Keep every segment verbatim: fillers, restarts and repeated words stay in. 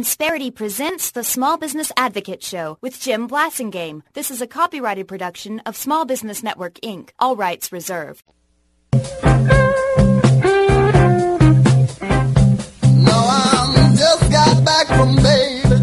Insperity presents the Small Business Advocate Show with Jim Blasingame. This is a copyrighted production of Small Business Network, Incorporated. All rights reserved. No, I'm just got back from Babe.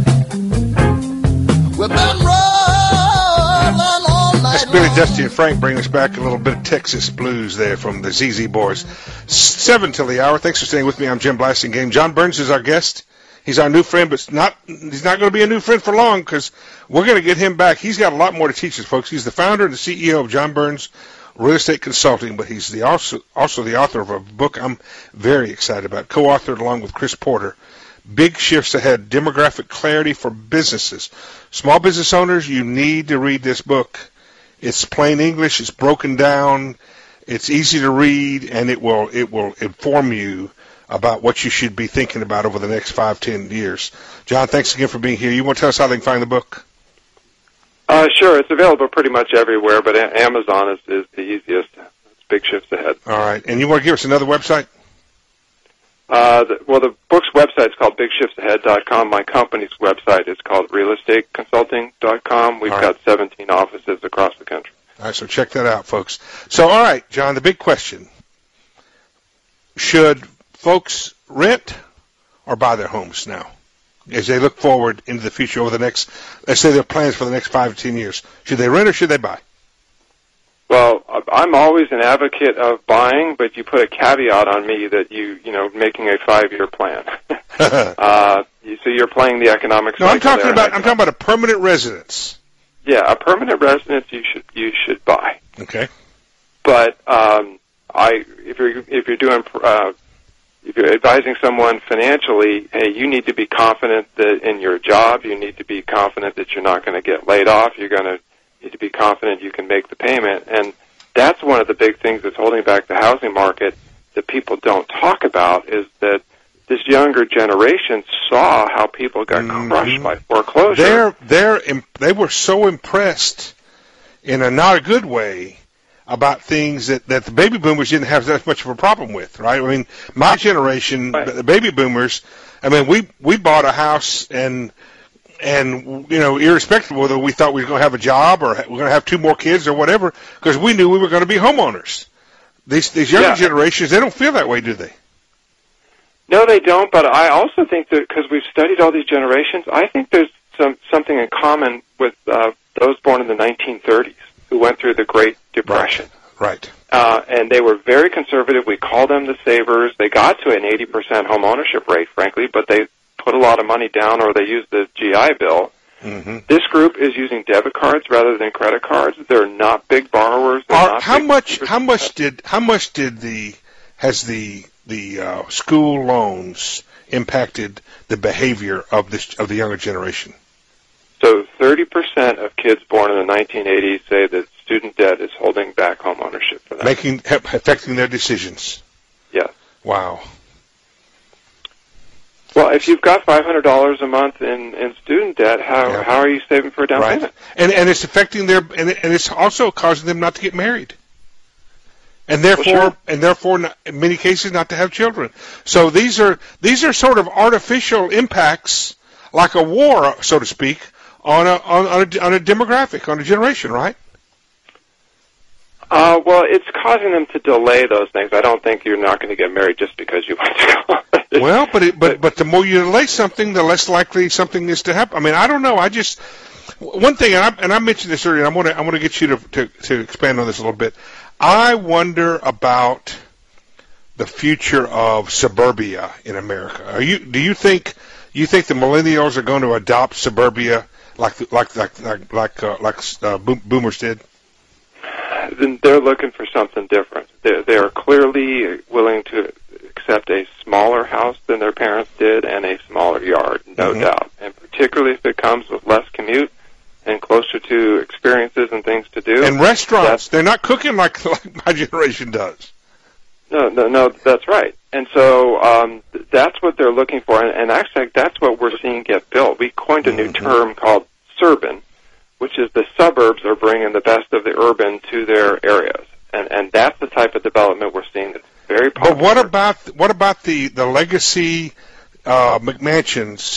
We've been rolling all night. That's Billy, Dusty, and Frank bringing us back a little bit of Texas blues there from the Z Z Boys. Seven till the hour. Thanks for staying with me. I'm Jim Blasingame. John Burns is our guest. He's our new friend, but not, he's not going to be a new friend for long because we're going to get him back. He's got a lot more to teach us, folks. He's the founder and the C E O of John Burns Real Estate Consulting, but he's the also, also the author of a book I'm very excited about, co-authored along with Chris Porter, Big Shifts Ahead, Demographic Clarity for Businesses. Small business owners, you need to read this book. It's plain English. It's broken down. It's easy to read, and it will it will inform you about what you should be thinking about over the next five, ten years. John, thanks again for being here. You want to tell us how they can find the book? Uh, sure. It's available pretty much everywhere, but a- Amazon is, is the easiest. It's Big Shifts Ahead. All right. And you want to give us another website? Uh, the, well, the book's website is called big shifts ahead dot com. My company's website is called real estate consulting dot com. We've All got right. seventeen offices across the country. All right, so check that out, folks. So, all right, John, the big question. Should folks rent or buy their homes now as they look forward into the future over the next, let's say their plans for the next five to ten years? Should they rent or should they buy? Well, I'm always an advocate of buying, but you put a caveat on me that you, you know, making a five-year plan. uh, so you're playing the economic No, cycle I'm talking there, about I'm talking about a permanent residence. Yeah, a permanent residence you should you should buy. Okay. But um, I, if you're if you're doing uh, if you're advising someone financially, hey, you need to be confident that in your job, you need to be confident that you're not going to get laid off. You're going to need to be confident you can make the payment, and that's one of the big things that's holding back the housing market that people don't talk about is that this younger generation saw how people got Mm-hmm. crushed by foreclosure. They're they're imp- they were so impressed in a not a good way about things that, that the baby boomers didn't have that much of a problem with, right? I mean, my generation, Right. the baby boomers, I mean, we we bought a house and and you know, irrespective of whether we thought we were going to have a job or we're going to have two more kids or whatever, because we knew we were going to be homeowners. These these younger Yeah. generations, they don't feel that way, do they? No, they don't, but I also think that because we've studied all these generations, I think there's some something in common with uh, those born in the nineteen thirties who went through the Great Depression. Right. Uh, and they were very conservative. We call them the savers. They got to an eighty percent home ownership rate, frankly, but they put a lot of money down or they used the G I Bill. Mm-hmm. This group is using debit cards rather than credit cards. They're not big borrowers. They're Are, not how big much? consumers. How much did? How much did the has the the uh, school loans impacted the behavior of this of the younger generation? So thirty percent of kids born in the nineteen eighties say that student debt is holding back home ownership for them. Making affecting their decisions. Yes. Wow. Well, if you've got five hundred dollars a month in, in student debt, how Yeah. how are you saving for a down Right. payment? And and it's affecting their and, and it's also causing them not to get married. And therefore, Well, sure. and therefore, not, in many cases, not to have children. So these are these are sort of artificial impacts, like a war, so to speak, on a on, on a on a demographic, on a generation, right? Uh, well, it's causing them to delay those things. I don't think you're not going to get married just because you went to college. Well, but it, but but the more you delay something, the less likely something is to happen. I mean, I don't know. I just one thing, and I and I mentioned this earlier. And I want to I want to get you to, to to expand on this a little bit. I wonder about the future of suburbia in America. Are you do you think you think the millennials are going to adopt suburbia like like like like like uh, like uh, boom, boomers did? Then they're looking for something different. They're, they are clearly willing to accept a smaller house than their parents did and a smaller yard, no Mhm. doubt. And particularly if it comes with less commute and closer to experiences and things to do. And restaurants, That's- they're not cooking like, like my generation does. No, no, no, that's right. And so um, th- that's what they're looking for. And, and actually, that's what we're seeing get built. We coined a new Mhm. term called surban, which is the suburbs are bringing the best of the urban to their areas. And, and that's the type of development we're seeing that's very popular. But what about what about the the legacy uh, McMansions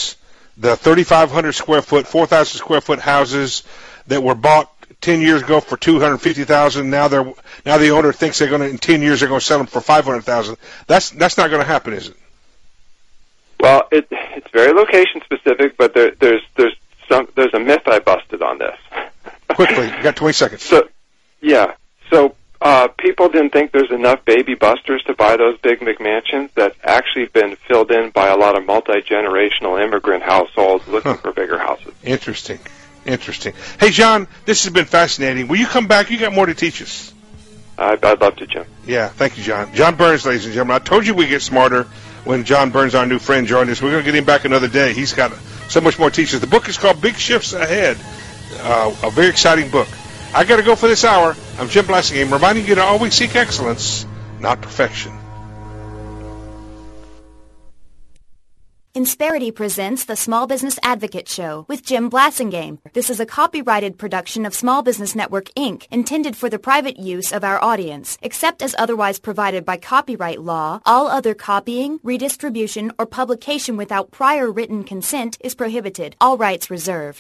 the thirty-five hundred square foot, four thousand square foot houses that were bought ten years ago for two hundred fifty thousand. Now they're now the owner thinks they're going to in ten years they're going to sell them for five hundred thousand. That's that's not going to happen, is it? Well, it, it's very location specific, but there, there's there's some there's a myth I busted on this. Quickly, you got twenty seconds. So, yeah, so uh, people didn't think there's enough baby busters to buy those big McMansions. That's actually been filled in by a lot of multi-generational immigrant households looking huh. for bigger houses. Interesting, interesting. Hey, John, this has been fascinating. Will you come back? You got more to teach us. I'd, I'd love to, Jim. Yeah, thank you, John. John Burns, ladies and gentlemen. I told you we get smarter when John Burns, our new friend, joined us. We're going to get him back another day. He's got so much more teachers. The book is called Big Shifts Ahead, uh, a very exciting book. I got to go for this hour. I'm Jim Blasingame, reminding you to always seek excellence, not perfection. Insperity presents the Small Business Advocate Show with Jim Blasingame. This is a copyrighted production of Small Business Network, Incorporated, intended for the private use of our audience. Except as otherwise provided by copyright law, all other copying, redistribution, or publication without prior written consent is prohibited. All rights reserved.